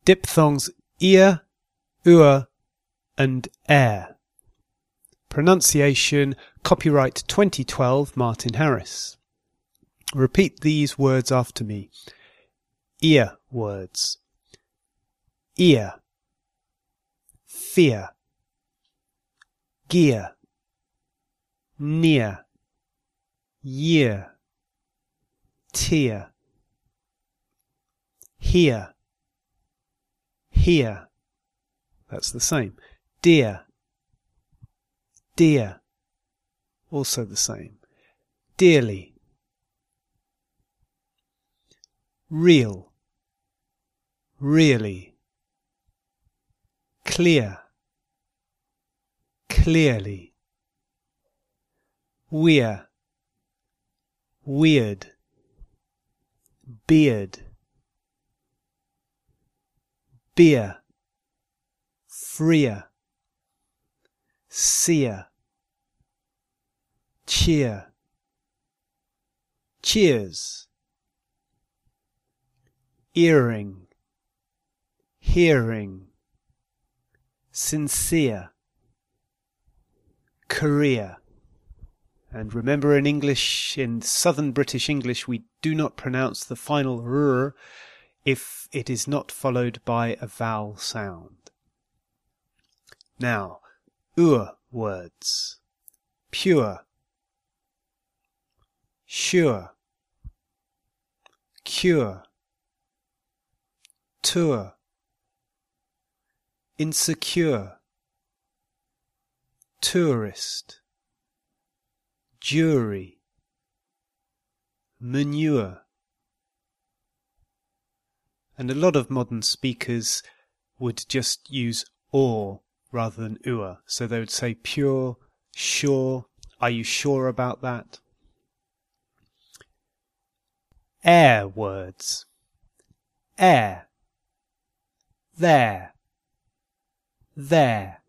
Diphthongs ear, and air. Pronunciation, copyright 2012, Martin Harris. Repeat these words after me. Ear words. Ear. Fear. Gear. Near. Year. Tear. Here. Here. That's the same. Dear. Dear. Also the same. Dearly. Real. Really. Clear. Clearly. Weir. Weird. Beard. Beer. Freer. Seer. Cheer. Cheers. Earring. Hearing. Sincere. Career. And remember, in English, in Southern British English, we do not pronounce the final r if it is not followed by a vowel sound. Now, words. Pure. Sure. Cure. Tour. Insecure. Tourist. Jury. Manure. And a lot of modern speakers would just use or rather than so they would say pure, sure, are you sure about that? Air words. Air. There. There.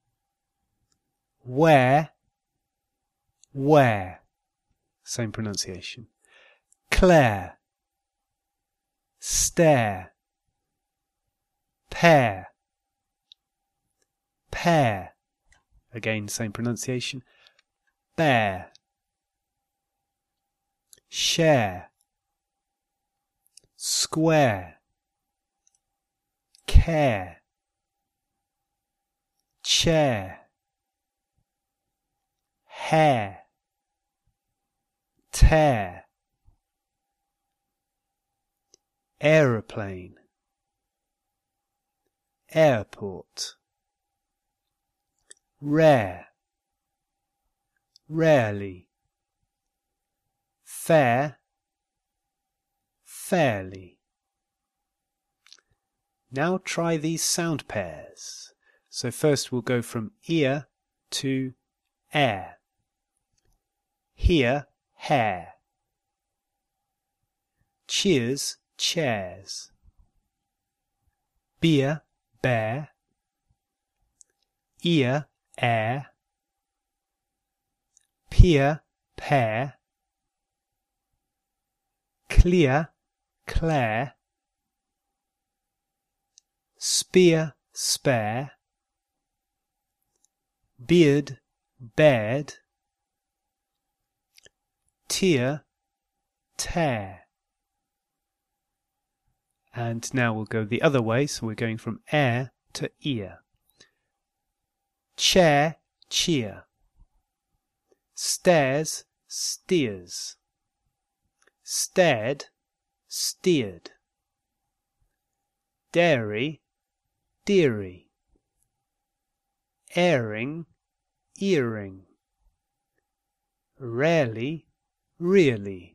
Where. Where. Same pronunciation. Claire. Stare. Pair. Pair. Again, same pronunciation. Bear. Share. Square. Care. Chair. Hair. Tear. Aeroplane. Airport. Rare. Rarely. Fair. Fairly. Now try these sound pairs. So first we'll go from ear to air. Here, hair. Cheers, chairs. Beer, bear. Ear, air. Peer, pair. Clear, Claire. Spear, spare. Beard, bared. Tear, tear. And now we'll go the other way, so we're going from air to ear. Chair, cheer. Stairs, steers. Stared, steered. Dairy, dearie. Airing, earring. Rarely, really.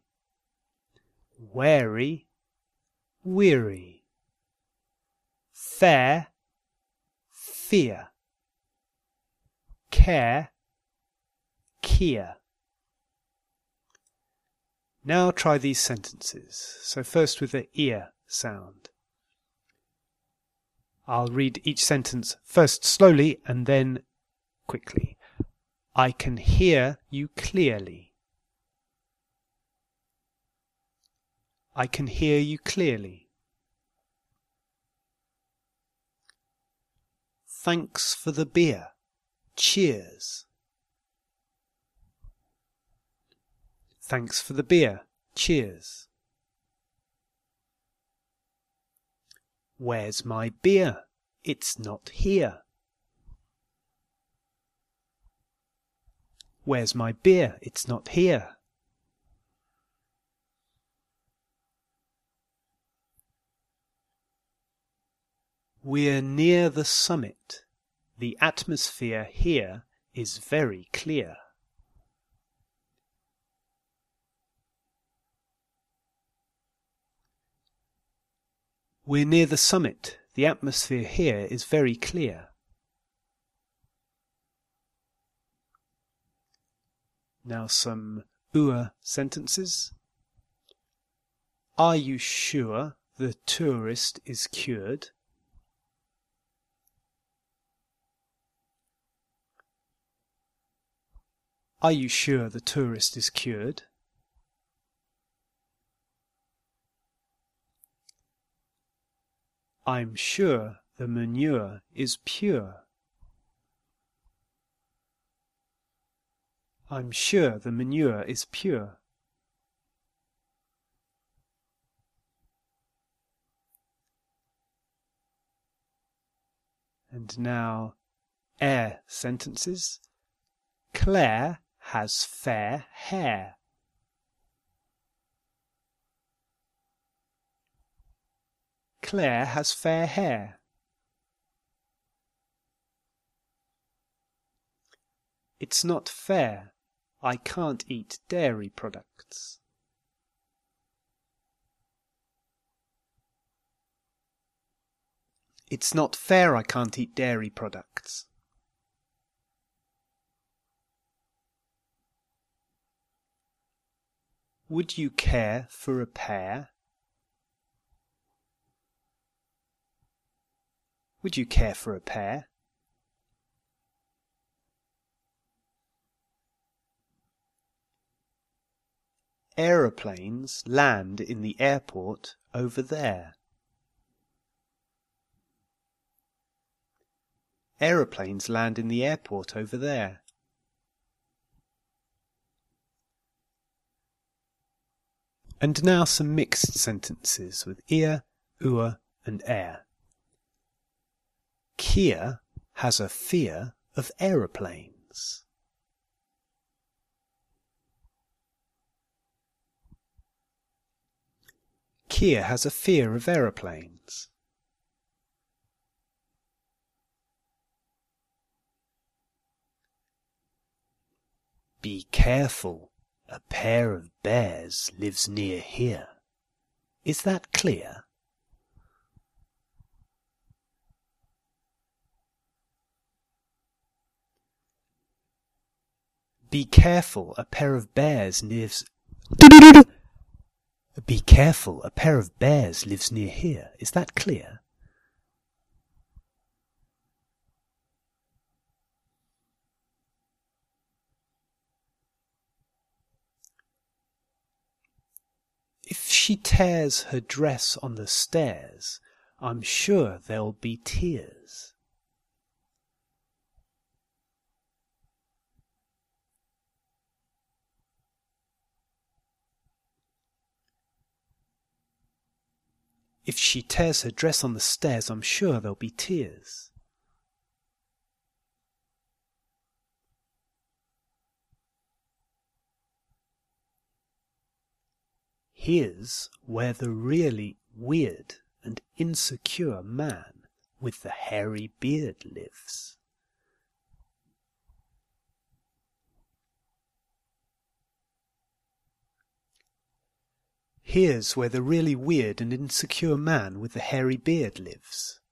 Wary, weary. Fair, fear. Care, Kia. Now try these sentences. So first with the ear sound. I'll read each sentence first slowly and then quickly. I can hear you clearly. I can hear you clearly. Thanks for the beer. Cheers. Thanks for the beer. Cheers. Where's my beer? It's not here. Where's my beer? It's not here. We're near the summit. The atmosphere here is very clear. We're near the summit. The atmosphere here is very clear. Now some sentences. Are you sure the tourist is cured? Are you sure the tourist is cured? I'm sure the manure is pure. I'm sure the manure is pure. And now sentences. Claire has fair hair. Claire has fair hair. It's not fair. I can't eat dairy products. It's not fair I can't eat dairy products. Would you care for a pear? Would you care for a pear? Aeroplanes land in the airport over there. Aeroplanes land in the airport over there. And now some mixed sentences with ear, and air. Kia has a fear of aeroplanes. Kia has a fear of aeroplanes. Be careful, a pair of bears lives near here. Is that clear? Be careful, a pair of bears lives... Be careful, a pair of bears lives near here. Is that clear? If she tears her dress on the stairs, I'm sure there'll be tears. If she tears her dress on the stairs, I'm sure there'll be tears. Here's where the really weird and insecure man with the hairy beard lives. Here's where the really weird and insecure man with the hairy beard lives.